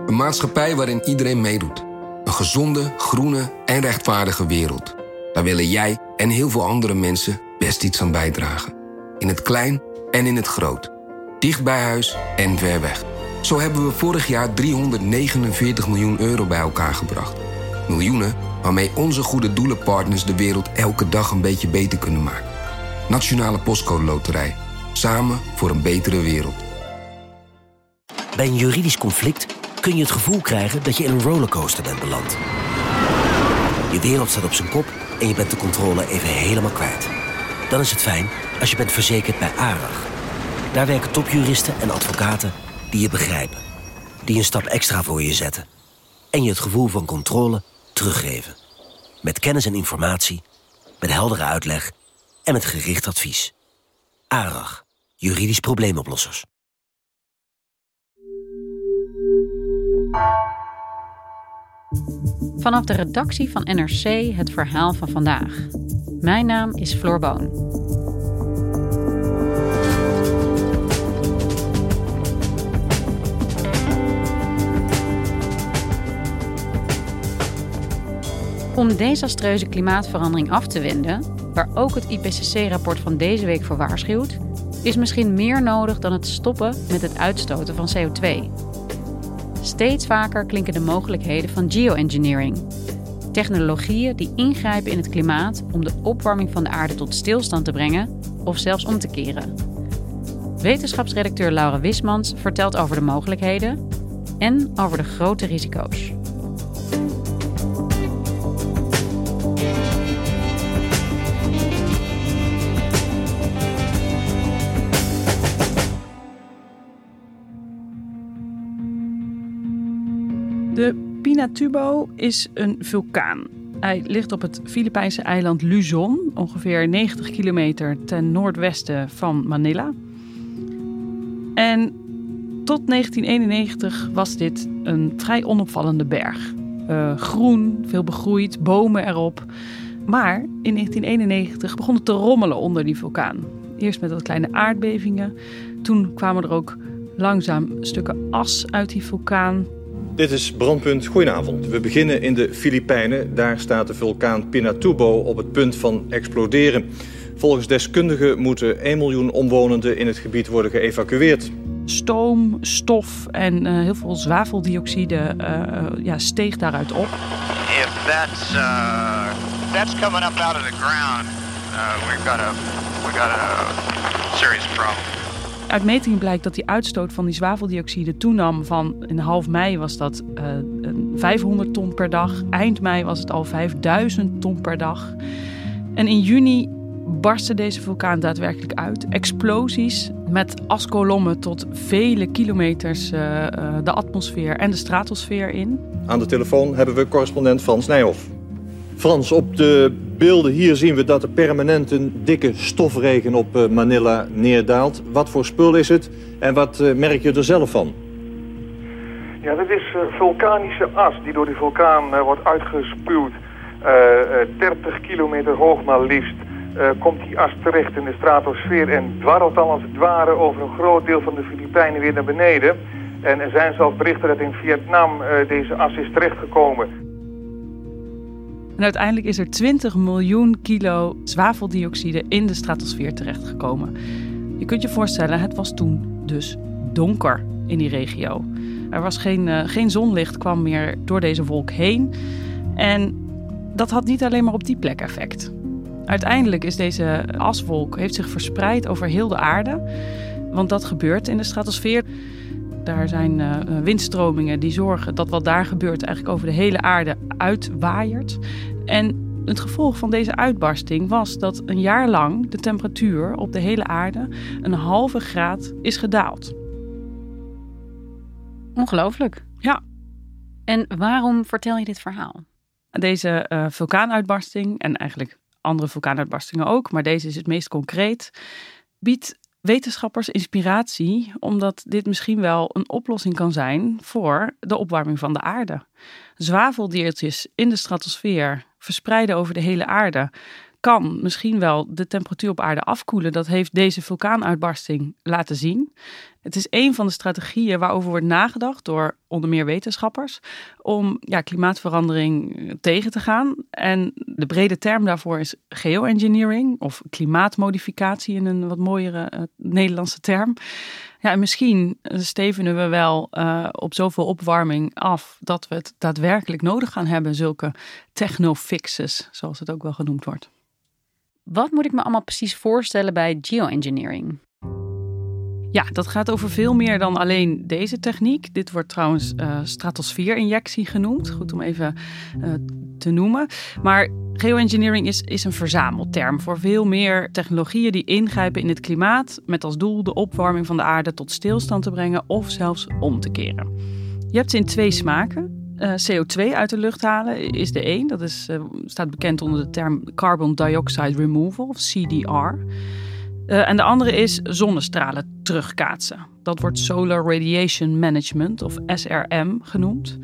Een maatschappij waarin iedereen meedoet. Een gezonde, groene en rechtvaardige wereld. Daar willen jij en heel veel andere mensen best iets aan bijdragen. In het klein en in het groot. Dicht bij huis en ver weg. Zo hebben we vorig jaar 349 miljoen euro bij elkaar gebracht. Miljoenen waarmee onze goede doelenpartners de wereld elke dag een beetje beter kunnen maken. Nationale Postcode Loterij. Samen voor een betere wereld. Bij een juridisch conflict kun je het gevoel krijgen dat je in een rollercoaster bent beland. Je wereld staat op zijn kop en je bent de controle even helemaal kwijt. Dan is het fijn als je bent verzekerd bij ARAG. Daar werken topjuristen en advocaten die je begrijpen. Die een stap extra voor je zetten. En je het gevoel van controle teruggeven. Met kennis en informatie, met heldere uitleg en met gericht advies. ARAG, juridisch probleemoplossers. Vanaf de redactie van NRC het verhaal van vandaag. Mijn naam is Floor Boon. Om desastreuze klimaatverandering af te wenden, waar ook het IPCC-rapport van deze week voor waarschuwt, is misschien meer nodig dan het stoppen met het uitstoten van CO2. Steeds vaker klinken de mogelijkheden van geoengineering. Technologieën die ingrijpen in het klimaat om de opwarming van de aarde tot stilstand te brengen of zelfs om te keren. Wetenschapsredacteur Laura Wismans vertelt over de mogelijkheden en over de grote risico's. De Pinatubo is een vulkaan. Hij ligt op het Filipijnse eiland Luzon, ongeveer 90 kilometer ten noordwesten van Manila. En tot 1991 was dit een vrij onopvallende berg. Groen, veel begroeid, bomen erop. Maar in 1991 begon het te rommelen onder die vulkaan. Eerst met wat kleine aardbevingen. Toen kwamen er ook langzaam stukken as uit die vulkaan. Dit is Brandpunt. Goedenavond. We beginnen in de Filipijnen. Daar staat de vulkaan Pinatubo op het punt van exploderen. Volgens deskundigen moeten 1 miljoen omwonenden in het gebied worden geëvacueerd. Stoom, stof en heel veel zwaveldioxide steeg daaruit op. If that's coming up out of the ground, we got a serious problem. Uit metingen blijkt dat die uitstoot van die zwaveldioxide toenam van in half mei was dat 500 ton per dag. Eind mei was het al 5000 ton per dag. En in juni barstte deze vulkaan daadwerkelijk uit. Explosies met askolommen tot vele kilometers de atmosfeer en de stratosfeer in. Aan de telefoon hebben we correspondent Frans Nijhoff. Frans, op de beelden hier zien we dat er permanent een dikke stofregen op Manila neerdaalt. Wat voor spul is het en wat merk je er zelf van? Ja, dat is vulkanische as die door die vulkaan wordt uitgespuwd. 30 kilometer hoog maar liefst komt die as terecht in de stratosfeer en dwarrelt dan als het ware over een groot deel van de Filipijnen weer naar beneden. En er zijn zelfs berichten dat in Vietnam deze as is terechtgekomen. En uiteindelijk is er 20 miljoen kilo zwaveldioxide in de stratosfeer terechtgekomen. Je kunt je voorstellen, het was toen dus donker in die regio. Er was geen zonlicht, kwam meer door deze wolk heen. En dat had niet alleen maar op die plek effect. Uiteindelijk is deze aswolk heeft zich verspreid over heel de aarde. Want dat gebeurt in de stratosfeer. Daar zijn windstromingen die zorgen dat wat daar gebeurt eigenlijk over de hele aarde uitwaaiert. En het gevolg van deze uitbarsting was dat een jaar lang de temperatuur op de hele aarde 0,5 graad is gedaald. Ongelooflijk. Ja. En waarom vertel je dit verhaal? Deze vulkaanuitbarsting en eigenlijk andere vulkaanuitbarstingen ook, maar deze is het meest concreet, biedt wetenschappers inspiratie omdat dit misschien wel een oplossing kan zijn voor de opwarming van de aarde. Zwaveldeeltjes in de stratosfeer verspreiden over de hele aarde kan misschien wel de temperatuur op aarde afkoelen. Dat heeft deze vulkaanuitbarsting laten zien. Het is een van de strategieën waarover wordt nagedacht door onder meer wetenschappers om klimaatverandering tegen te gaan. En de brede term daarvoor is geoengineering of klimaatmodificatie in een wat mooiere Nederlandse term. Ja, en misschien stevenen we wel op zoveel opwarming af dat we het daadwerkelijk nodig gaan hebben, zulke technofixes, zoals het ook wel genoemd wordt. Wat moet ik me allemaal precies voorstellen bij geoengineering? Ja, dat gaat over veel meer dan alleen deze techniek. Dit wordt trouwens stratosfeerinjectie genoemd. Goed om even te noemen. Maar geoengineering is een verzamelterm voor veel meer technologieën die ingrijpen in het klimaat met als doel de opwarming van de aarde tot stilstand te brengen of zelfs om te keren. Je hebt ze in 2 smaken. CO2 uit de lucht halen is de een. Dat staat bekend onder de term Carbon Dioxide Removal of CDR. En de andere is zonnestralen terugkaatsen. Dat wordt Solar Radiation Management of SRM genoemd.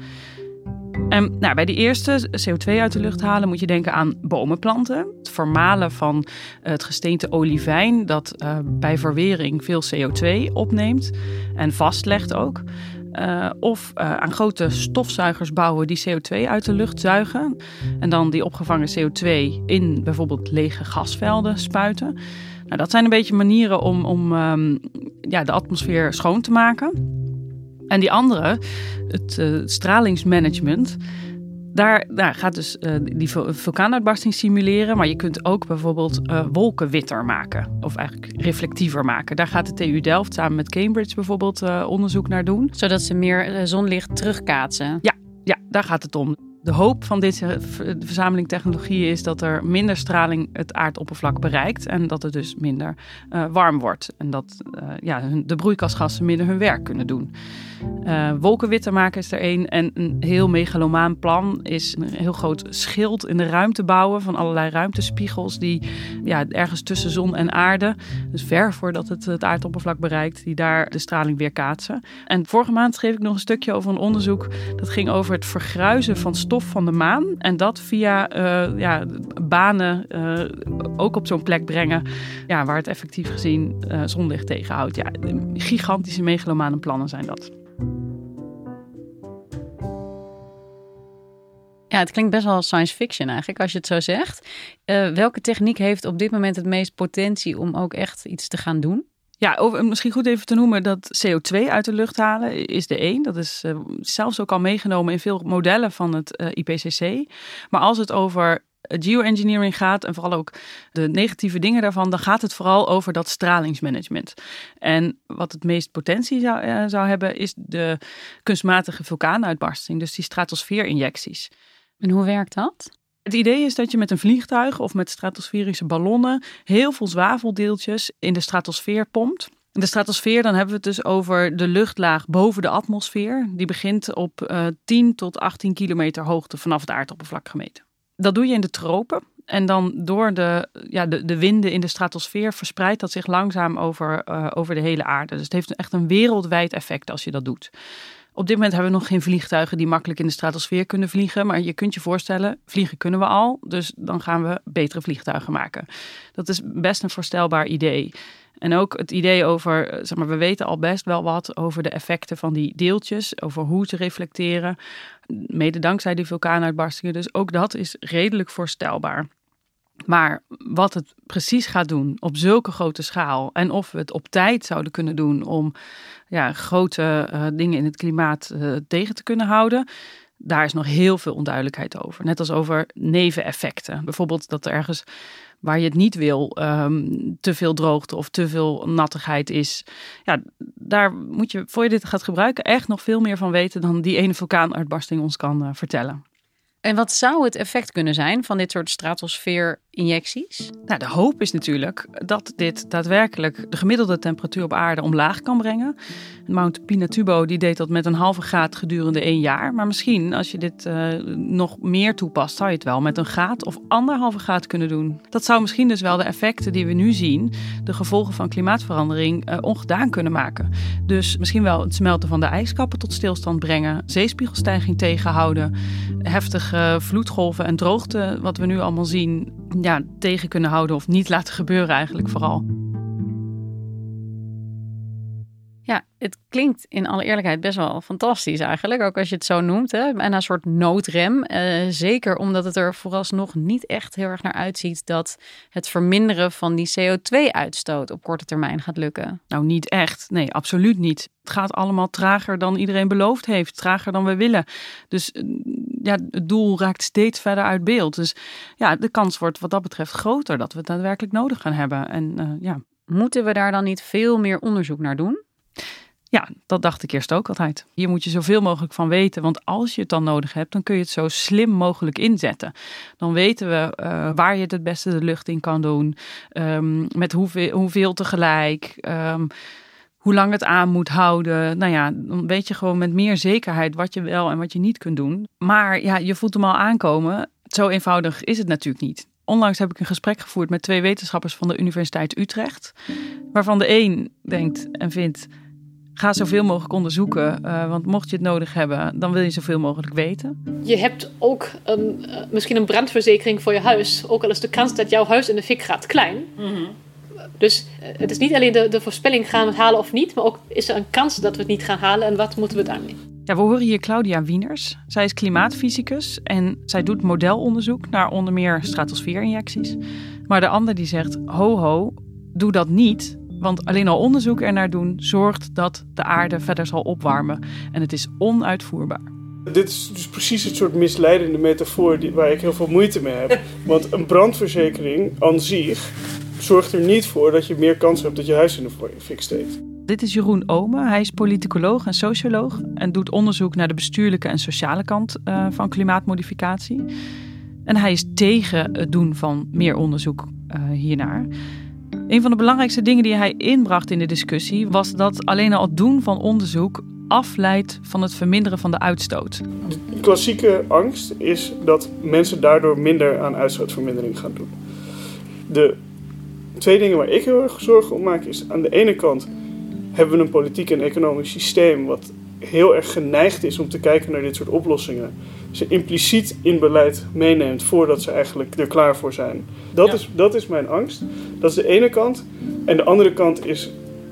En bij die eerste, CO2 uit de lucht halen, moet je denken aan bomen planten. Het vermalen van het gesteente olivijn dat bij verwering veel CO2 opneemt en vastlegt ook. Of aan grote stofzuigers bouwen die CO2 uit de lucht zuigen. En dan die opgevangen CO2 in bijvoorbeeld lege gasvelden spuiten. Nou, dat zijn een beetje manieren om de atmosfeer schoon te maken. En die andere, het stralingsmanagement, daar gaat dus die vulkaanuitbarsting simuleren. Maar je kunt ook bijvoorbeeld wolken witter maken. Of eigenlijk reflectiever maken. Daar gaat de TU Delft samen met Cambridge bijvoorbeeld onderzoek naar doen. Zodat ze meer zonlicht terugkaatsen? Ja, daar gaat het om. De hoop van deze verzameling technologieën is dat er minder straling het aardoppervlak bereikt en dat het dus minder warm wordt. En dat de broeikasgassen minder hun werk kunnen doen. Wolken witter maken is er één. En een heel megalomaan plan is een heel groot schild in de ruimte bouwen van allerlei ruimtespiegels die ergens tussen zon en aarde, dus ver voordat het aardoppervlak bereikt, die daar de straling weerkaatsen. En vorige maand schreef ik nog een stukje over een onderzoek dat ging over het vergruizen van stof van de maan en dat via banen ook op zo'n plek brengen waar het effectief gezien zonlicht tegenhoudt. Ja, gigantische megalomane plannen zijn dat. Ja, het klinkt best wel science fiction eigenlijk, als je het zo zegt. Welke techniek heeft op dit moment het meest potentie om ook echt iets te gaan doen? Ja, misschien goed even te noemen dat CO2 uit de lucht halen is de één. Dat is zelfs ook al meegenomen in veel modellen van het IPCC. Maar als het over geoengineering gaat en vooral ook de negatieve dingen daarvan, dan gaat het vooral over dat stralingsmanagement. En wat het meest potentie zou hebben is de kunstmatige vulkaanuitbarsting, dus die stratosfeerinjecties. En hoe werkt dat? Het idee is dat je met een vliegtuig of met stratosferische ballonnen heel veel zwaveldeeltjes in de stratosfeer pompt. In de stratosfeer, dan hebben we het dus over de luchtlaag boven de atmosfeer. Die begint op 10 tot 18 kilometer hoogte vanaf het aardoppervlak gemeten. Dat doe je in de tropen. En dan door de winden in de stratosfeer verspreidt dat zich langzaam over de hele aarde. Dus het heeft echt een wereldwijd effect als je dat doet. Op dit moment hebben we nog geen vliegtuigen die makkelijk in de stratosfeer kunnen vliegen. Maar je kunt je voorstellen, vliegen kunnen we al. Dus dan gaan we betere vliegtuigen maken. Dat is best een voorstelbaar idee. En ook het idee over, we weten al best wel wat over de effecten van die deeltjes. Over hoe ze reflecteren. Mede dankzij die vulkaanuitbarstingen. Dus ook dat is redelijk voorstelbaar. Maar wat het precies gaat doen op zulke grote schaal en of we het op tijd zouden kunnen doen om grote dingen in het klimaat tegen te kunnen houden, daar is nog heel veel onduidelijkheid over. Net als over neveneffecten. Bijvoorbeeld dat er ergens waar je het niet wil te veel droogte of te veel nattigheid is. Ja, daar moet je, voor je dit gaat gebruiken, echt nog veel meer van weten dan die ene vulkaanuitbarsting ons kan vertellen. En wat zou het effect kunnen zijn van dit soort stratosfeerinjecties? Nou, de hoop is natuurlijk dat dit daadwerkelijk de gemiddelde temperatuur op aarde omlaag kan brengen. Mount Pinatubo die deed dat met 0,5 graad gedurende 1 jaar. Maar misschien als je dit nog meer toepast, zou je het wel met 1 graad of 1,5 graad kunnen doen. Dat zou misschien dus wel de effecten die we nu zien, de gevolgen van klimaatverandering, ongedaan kunnen maken. Dus misschien wel het smelten van de ijskappen tot stilstand brengen, zeespiegelstijging tegenhouden, heftige vloedgolven en droogte, wat we nu allemaal zien, tegen kunnen houden of niet laten gebeuren eigenlijk vooral. Ja, het klinkt in alle eerlijkheid best wel fantastisch eigenlijk, ook als je het zo noemt. Hè? En een soort noodrem, zeker omdat het er vooralsnog niet echt heel erg naar uitziet dat het verminderen van die CO2-uitstoot op korte termijn gaat lukken. Nou, niet echt. Nee, absoluut niet. Het gaat allemaal trager dan iedereen beloofd heeft, trager dan we willen. Dus het doel raakt steeds verder uit beeld. Dus de kans wordt wat dat betreft groter dat we het daadwerkelijk nodig gaan hebben. En Moeten we daar dan niet veel meer onderzoek naar doen? Ja, dat dacht ik eerst ook altijd. Hier moet je zoveel mogelijk van weten. Want als je het dan nodig hebt, dan kun je het zo slim mogelijk inzetten. Dan weten we waar je het beste de lucht in kan doen. Met hoeveel tegelijk. Hoe lang het aan moet houden. Dan weet je gewoon met meer zekerheid wat je wel en wat je niet kunt doen. Maar je voelt hem al aankomen. Zo eenvoudig is het natuurlijk niet. Onlangs heb ik een gesprek gevoerd met 2 wetenschappers van de Universiteit Utrecht. Waarvan de een denkt en vindt, ga zoveel mogelijk onderzoeken. Want mocht je het nodig hebben, dan wil je zoveel mogelijk weten. Je hebt ook misschien een brandverzekering voor je huis. Ook al is de kans dat jouw huis in de fik gaat klein. Mm-hmm. Dus het is niet alleen de voorspelling, gaan we het halen of niet. Maar ook is er een kans dat we het niet gaan halen en wat moeten we dan mee? Ja, we horen hier Claudia Wieners. Zij is klimaatfysicus en zij doet modelonderzoek naar onder meer stratosfeerinjecties. Maar de ander die zegt, ho, doe dat niet. Want alleen al onderzoek ernaar doen zorgt dat de aarde verder zal opwarmen. En het is onuitvoerbaar. Dit is dus precies het soort misleidende metafoor waar ik heel veel moeite mee heb. Want een brandverzekering aan zich zorgt er niet voor dat je meer kans hebt dat je huis in de fik steekt. Dit is Jeroen Omen. Hij is politicoloog en socioloog en doet onderzoek naar de bestuurlijke en sociale kant van klimaatmodificatie. En hij is tegen het doen van meer onderzoek hiernaar. Een van de belangrijkste dingen die hij inbracht in de discussie was dat alleen al het doen van onderzoek afleidt van het verminderen van de uitstoot. De klassieke angst is dat mensen daardoor minder aan uitstootvermindering gaan doen. De 2 dingen waar ik heel erg zorgen om maak is aan de ene kant hebben we een politiek en economisch systeem wat heel erg geneigd is om te kijken naar dit soort oplossingen. Ze impliciet in beleid meeneemt voordat ze eigenlijk er klaar voor zijn. Dat is mijn angst. Dat is de ene kant. En de andere kant is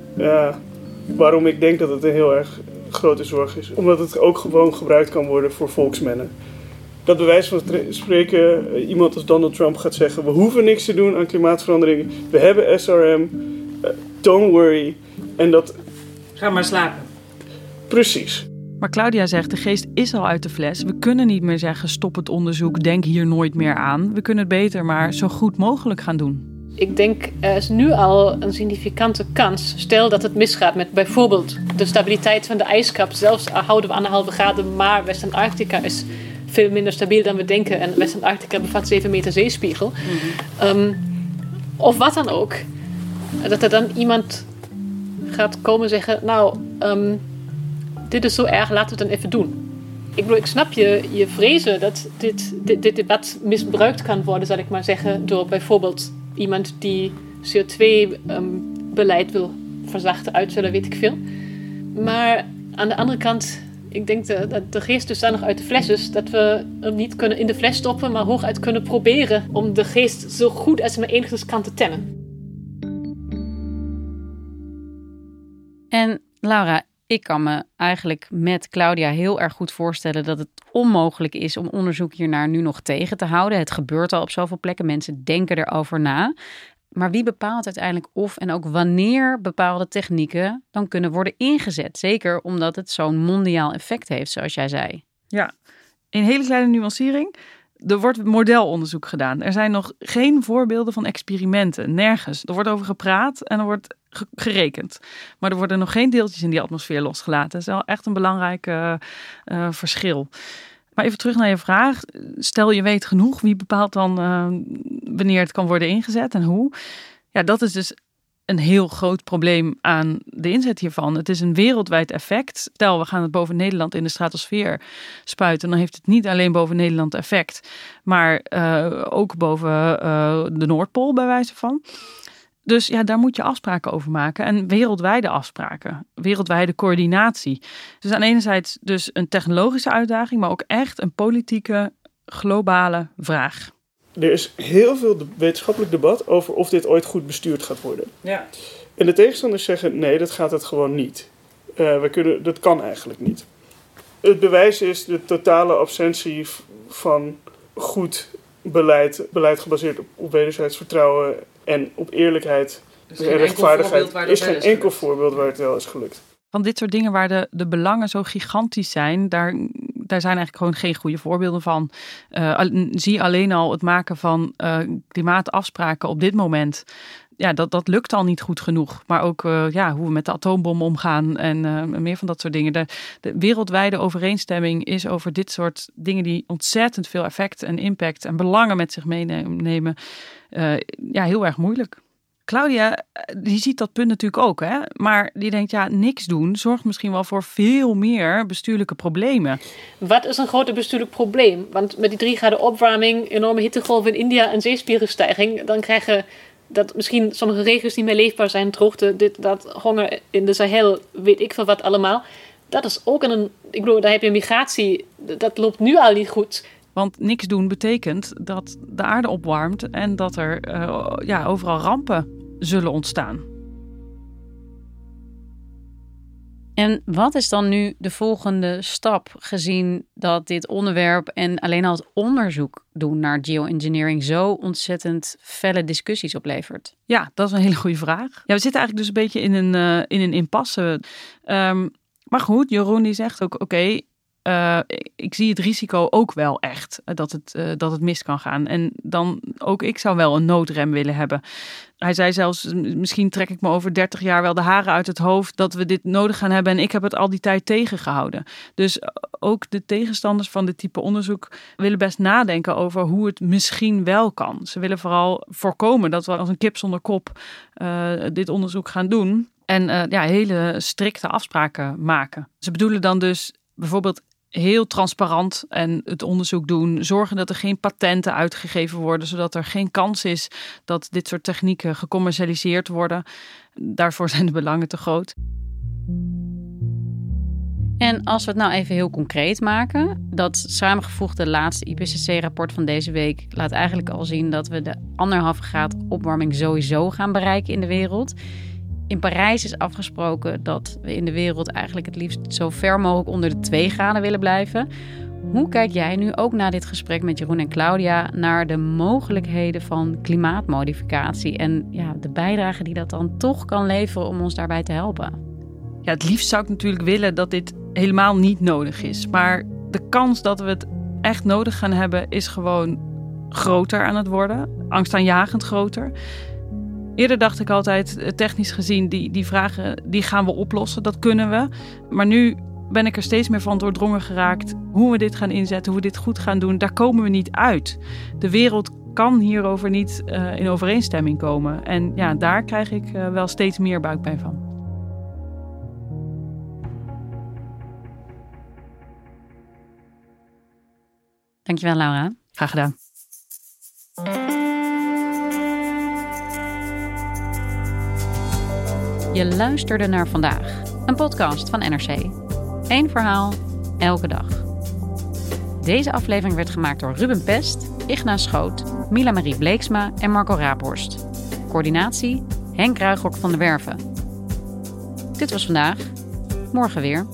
waarom ik denk dat het een heel erg grote zorg is. Omdat het ook gewoon gebruikt kan worden voor volksmennen. Dat bij wijze van spreken iemand als Donald Trump gaat zeggen, we hoeven niks te doen aan klimaatverandering. We hebben SRM. Don't worry. En dat... Ga maar slapen. Precies. Maar Claudia zegt, de geest is al uit de fles. We kunnen niet meer zeggen, stop het onderzoek, denk hier nooit meer aan. We kunnen het beter maar zo goed mogelijk gaan doen. Ik denk, er is nu al een significante kans. Stel dat het misgaat met bijvoorbeeld de stabiliteit van de ijskap. Zelfs houden we 1,5 graden, maar West-Antarctica is veel minder stabiel dan we denken. En West-Antarctica bevat 7 meter zeespiegel. Mm-hmm. Of wat dan ook. Dat er dan iemand gaat komen zeggen, dit is zo erg, laten we het dan even doen. Ik snap je vrezen dat dit debat misbruikt kan worden, zal ik maar zeggen, door bijvoorbeeld iemand die CO2-beleid wil verzachten, uitstellen, weet ik veel. Maar aan de andere kant, ik denk dat de geest dus daar nog uit de fles is, dat we hem niet kunnen in de fles stoppen, maar hooguit kunnen proberen om de geest zo goed als maar enigszins kan te temmen. En Laura, ik kan me eigenlijk met Claudia heel erg goed voorstellen dat het onmogelijk is om onderzoek hiernaar nu nog tegen te houden. Het gebeurt al op zoveel plekken, mensen denken erover na. Maar wie bepaalt uiteindelijk of en ook wanneer bepaalde technieken dan kunnen worden ingezet? Zeker omdat het zo'n mondiaal effect heeft, zoals jij zei. Ja, een hele kleine nuancering. Er wordt modelonderzoek gedaan. Er zijn nog geen voorbeelden van experimenten, nergens. Er wordt over gepraat en er wordt gerekend. Maar er worden nog geen deeltjes in die atmosfeer losgelaten. Dat is wel echt een belangrijk verschil. Maar even terug naar je vraag. Stel je weet genoeg, wie bepaalt dan wanneer het kan worden ingezet en hoe? Ja, dat is dus een heel groot probleem aan de inzet hiervan. Het is een wereldwijd effect. Stel, we gaan het boven Nederland in de stratosfeer spuiten. Dan heeft het niet alleen boven Nederland effect, maar ook boven de Noordpool bij wijze van. Dus ja, daar moet je afspraken over maken. En wereldwijde afspraken. Wereldwijde coördinatie. Dus aan de ene zijde dus een technologische uitdaging, maar ook echt een politieke, globale vraag. Er is heel veel wetenschappelijk debat over of dit ooit goed bestuurd gaat worden. Ja. En de tegenstanders zeggen, nee, dat gaat het gewoon niet. Dat kan eigenlijk niet. Het bewijs is de totale absentie van goed beleid gebaseerd op wederzijds vertrouwen en op eerlijkheid en rechtvaardigheid. Er is geen enkel voorbeeld waar het wel is gelukt. Van dit soort dingen waar de belangen zo gigantisch zijn, daar zijn eigenlijk gewoon geen goede voorbeelden van. Zie alleen al het maken van klimaatafspraken op dit moment. Ja, dat lukt al niet goed genoeg. Maar ook hoe we met de atoombom omgaan en meer van dat soort dingen. De wereldwijde overeenstemming is over dit soort dingen die ontzettend veel effect en impact en belangen met zich meenemen. Heel erg moeilijk. Claudia, die ziet dat punt natuurlijk ook, hè? Maar die denkt, niks doen zorgt misschien wel voor veel meer bestuurlijke problemen. Wat is een groter bestuurlijk probleem? Want met die 3 graden opwarming, enorme hittegolf in India en zeespiegelstijging, dan krijgen dat misschien sommige regio's niet meer leefbaar zijn, droogte, honger in de Sahel, weet ik veel wat allemaal. Dat is ook daar heb je migratie, dat loopt nu al niet goed. Want niks doen betekent dat de aarde opwarmt en dat er overal rampen zullen ontstaan. En wat is dan nu de volgende stap, gezien dat dit onderwerp en alleen al het onderzoek doen naar geoengineering zo ontzettend felle discussies oplevert? Ja, dat is een hele goede vraag. Ja, we zitten eigenlijk dus een beetje in een impasse. Maar goed, Jeroen die zegt ook, oké, ik zie het risico ook wel echt dat het mis kan gaan. En dan ook ik zou wel een noodrem willen hebben. Hij zei zelfs, misschien trek ik me over 30 jaar wel de haren uit het hoofd dat we dit nodig gaan hebben. En ik heb het al die tijd tegengehouden. Dus ook de tegenstanders van dit type onderzoek willen best nadenken over hoe het misschien wel kan. Ze willen vooral voorkomen dat we als een kip zonder kop dit onderzoek gaan doen. En hele strikte afspraken maken. Ze bedoelen dan dus bijvoorbeeld heel transparant en het onderzoek doen. Zorgen dat er geen patenten uitgegeven worden, zodat er geen kans is dat dit soort technieken gecommercialiseerd worden. Daarvoor zijn de belangen te groot. En als we het nou even heel concreet maken, dat samengevoegde laatste IPCC-rapport van deze week laat eigenlijk al zien dat we de 1,5 graad opwarming sowieso gaan bereiken in de wereld. In Parijs is afgesproken dat we in de wereld eigenlijk het liefst zo ver mogelijk onder de 2 graden willen blijven. Hoe kijk jij nu ook na dit gesprek met Jeroen en Claudia naar de mogelijkheden van klimaatmodificatie en de bijdrage die dat dan toch kan leveren om ons daarbij te helpen? Ja, het liefst zou ik natuurlijk willen dat dit helemaal niet nodig is. Maar de kans dat we het echt nodig gaan hebben is gewoon groter aan het worden. Angstaanjagend groter. Eerder dacht ik altijd, technisch gezien, die vragen die gaan we oplossen. Dat kunnen we. Maar nu ben ik er steeds meer van doordrongen geraakt. Hoe we dit gaan inzetten, hoe we dit goed gaan doen, daar komen we niet uit. De wereld kan hierover niet in overeenstemming komen. En daar krijg ik wel steeds meer buikpijn van. Dankjewel, Laura. Graag gedaan. Je luisterde naar Vandaag, een podcast van NRC. 1 verhaal, elke dag. Deze aflevering werd gemaakt door Ruben Pest, Igna Schoot, Mila-Marie Bleeksma en Marco Raaphorst. Coördinatie, Henk Ruigrok van der Werven. Dit was Vandaag. Morgen weer.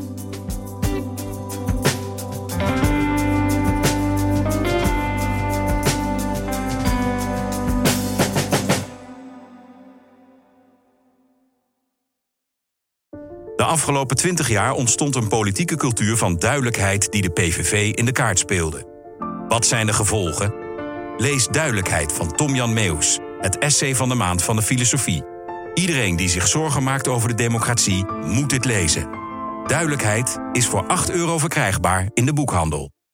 De afgelopen 20 jaar ontstond een politieke cultuur van duidelijkheid die de PVV in de kaart speelde. Wat zijn de gevolgen? Lees Duidelijkheid van Tom-Jan Meeuws, het essay van de maand van de filosofie. Iedereen die zich zorgen maakt over de democratie moet dit lezen. Duidelijkheid is voor €8 verkrijgbaar in de boekhandel.